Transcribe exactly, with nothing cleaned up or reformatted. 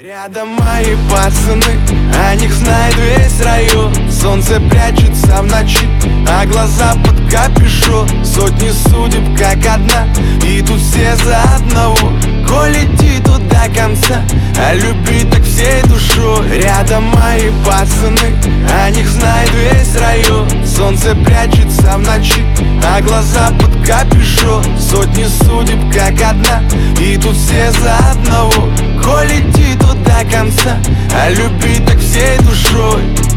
Рядом мои пацаны, о них знает весь район. Солнце прячется в ночи, а глаза под капюшон. Сотни судеб как одна, и тут все за одного. Коль идти туда конца, а любить так всей душой. Рядом мои пацаны, о них знает весь район. Солнце прячется в ночи, а глаза под капюшон. Сотни судеб как одна, и тут все за одного. Коль идти туда конца, а любить так всей душой.